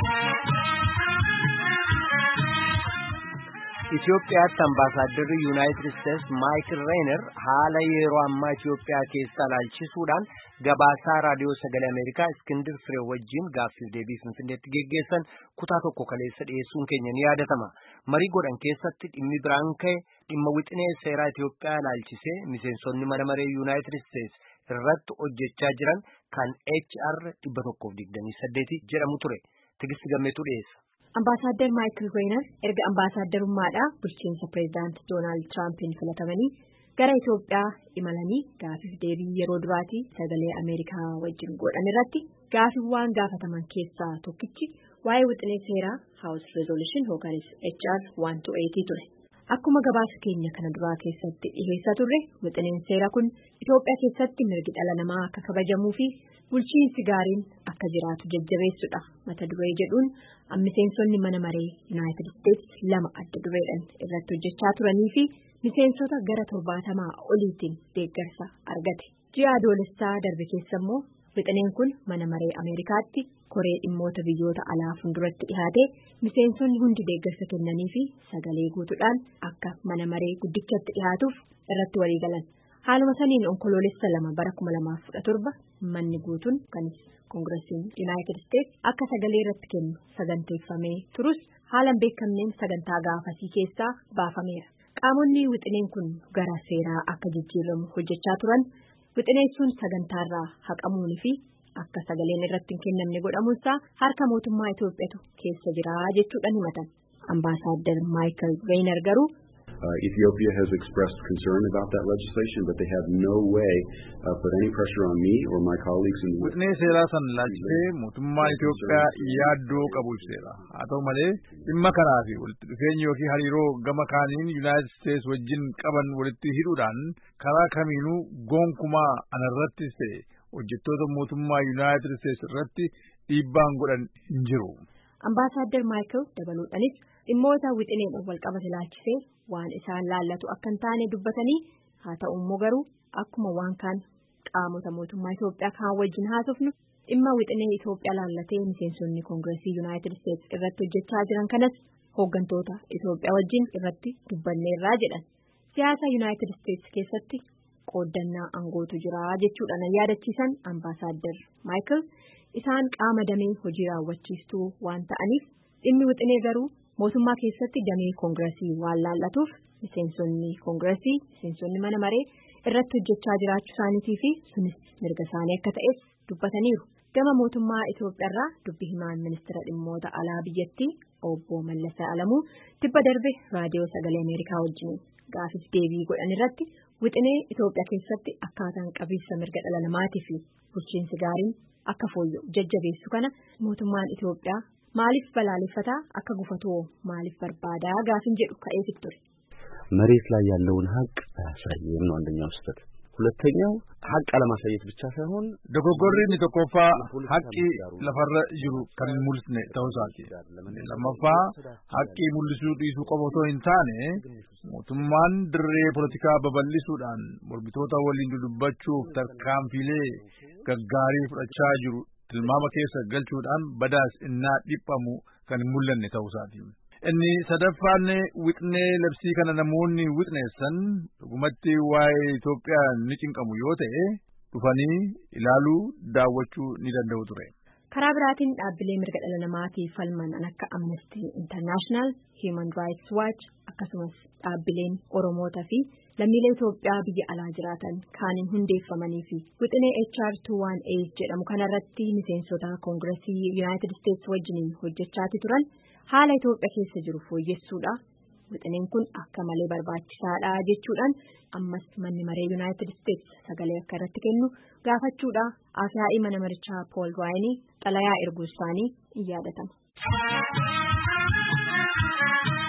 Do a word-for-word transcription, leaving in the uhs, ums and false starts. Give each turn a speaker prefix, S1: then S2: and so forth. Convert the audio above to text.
S1: Itoophiyaatti ambaasaaddarri Yuunaayitid Isteets Maayikil Reener haala yeroo ammaa Itoophiyaa keessaa ilaalchisuudhaan gabaasaa raadiyoo sagalee Ameerikaa Iskindir Firee wajjin gaaffiif deebii Finfinneetti geggeessan kutaa tokko kaleessa dhiyeessuun keenya ni yaadatama. Marii godhan keessatti dhimmi biraan ka'e dhimma wixinee seeraa Itoophiyaa ilaalchisee miseensonni mana maree Yuunaayitid Isteets irratti hojjechaa jiran kan H R dhibba tokkoof digdamii saddeet jedhamu ture. Tigisti Gammeetu dhiyeessa.
S2: Ambaasaadder Maayikil Reener erga ambaasaaddarummaadhaa bulchiinsa pireezidaanti Doonaald Tiraampiin filatamanii gara Itoophiyaa imalanii gaaffiif deebii yeroo duraatii sagalee Ameerikaa wajjin godhan irratti gaaffiiwwan gaafataman keessaa tokkichi waa'ee wixinee seeraa House Resolution yookanis H R one twenty-eight ture. Akkuma gabaasa keenya kana duraa keessatti dhiheessaa turre wixineen seeraa kun Itoophiyaa keessatti mirgi dhala namaa akka kabajamuu fi bulchiinsi gaariin akka jiraatu jajjabeessuudha mata duree jedhuun miseensonni mana maree Yuunaayitid Isteets lama adda dureedhaan irratti hojjechaa turanii fi miseensota gara torbaatamaa oliitiin deeggarsa argate. Ji'a adoolessaa darbe keessa immoo wixineen kun mana maree Ameerikaatti koree dhimmoota biyyoota alaa fuulduratti dhihaatee miseensonni hundi deeggarsa kennanii fi sagalee guutuudhaan akka mana maree guddichatti dhihaatuuf irratti walii galan. Haaluma saniin onkoloolessa lama bara kuma lamaaf kudha torba manni guutuun kan koongiresiin Yuunaayitid Isteets akka sagalee irratti kennu saganteeffamee turus haalan beekamneen sagantaa gaafasii keessaa baafameera. Qaamonni wixineen kun gara seeraa akka jijjiiramu hojjechaa turan wixineen sun sagantaarraa haqamuunii fi akka sagaleen irratti hin kennamne godhamuunsaa harka mootummaa Itoophiyaatu keessa jira jechuudhaan himatan. Ambaasaadder Maayikil Reener garuu.
S3: Uh, Ethiopia has expressed concern about that legislation, but they have no way uh, put any pressure on me or my colleagues in the
S4: witness seera san laalchee mootummaa Itoophiyaa yaaddoo qabu seera. Haa ta'u malee dhimma kanaa fi walitti dhufeenya yookiin hariiroo gama kaaniin Yuunaayitid Isteets wajjin qaban walitti hidhuudhaan karaa kamiinuu gonkumaa anarratti ta'e hojjettoota mootummaa Yuunaayitid Isteets irratti dhiibbaan godhan hin jiru.
S2: Ambaasaadder Maayikil dabaluudhaanis dhimmoota wixineedhaan wal qabate ilaalchisee waan isaan laallatu akka hin taane dubbatanii haa ta'u immoo garuu akkuma waan kaan qaamota mootummaa Itoophiyaa kaan wajjin haasofnu dhimma wixinee Itoophiyaa laallatee miseensonni koongiresii Yuunaayitid Isteets irratti hojjechaa jiran kanas hooggantoota Itoophiyaa wajjin irratti dubbanneerraa jedhan. Siyaasa Yuunaayitid Isteets keessatti qooddannaa aangootu jira jechuudhaan yaadachiisan ambaasaadder Maayikil isaan qaama damee hojii raawwachiistuu waan ta'aniif dhimmi wixinee garuu mootummaa keessatti damee koongiresii waan laallatuuf miseensonni koongiresii miseensonni mana maree irratti hojjechaa jiraachuu isaaniitii fi sunis mirga isaanii akka ta'es dubbataniiru. Gama mootummaa Itoophiyaarraa dubbi himaan ministeera dhimmoota alaa biyyattii obbo Mallas Alamuu tibba darbe raadiyoo sagalee Ameerikaa wajjin gaaffiif deebii godhan irratti wixinee Itoophiyaa keessatti akkaataan qabiinsa mirga dhala namaatii fi bulchiinsi gaariin akka fooyya'u jajjabeessu kana mootummaan Itoophiyaa maaliif balaaleffataa akka gufatoo maaliif barbaadaa gaafin jedhu ka'eef ture.
S5: መሬት ላይ ያለውን ሀቅ አያሳይም ነው አንደኛው ስህተት። ሁለተኛው ሀቅ አለማሳየት ብቻ ሳይሆን
S4: dogoggorri ni tokkoffaa haqqi lafarra jiru kan mul'isne ta'uusaati. Lammaffaa haqqi mul'isuu dhiisuu qofa otoo hin taane mootummaan dirree poolitikaa babal'isuudhaan mormitoota waliin dudubbachuuf tarkaanfiilee gaggaarii fudhachaa jiru tilmaama keessa galchuudhaan badaas innaa dhiphamu kan hin mul'anne ta'uusaati. Inni sadaffaan wixinee labsii kana namoonni wixneessan dhugumatti waa'ee Itoophiyaa ni cinqamu yoo ta'e dhufanii ilaaluu daawwachuu ni danda'u ture.
S2: Karaa biraatiin dhaabbilee mirga dhala namaatiif falman akka Amnesty International, Human Rights Watch akkasumas dhaabbileen Oromootaa fi lammiilee Itoophiyaa biyya alaa jiraatan kaaniin hundeeffamanii fi wixinee H R two eighteen jedhamu kanarratti miseensota koongiresii United States wajjiniin hojjechaati turan haala Itoophiyaa keessa jiru fooyyessuudha. Wixineen kun akka malee barbaachisaadha jechuudhaan ammas manni maree United States sagalee akka irratti kennu gaafachuudha. Afyaa'ii mana marichaa Paul Ryan xalayaa erguu isaanii in yaadatama.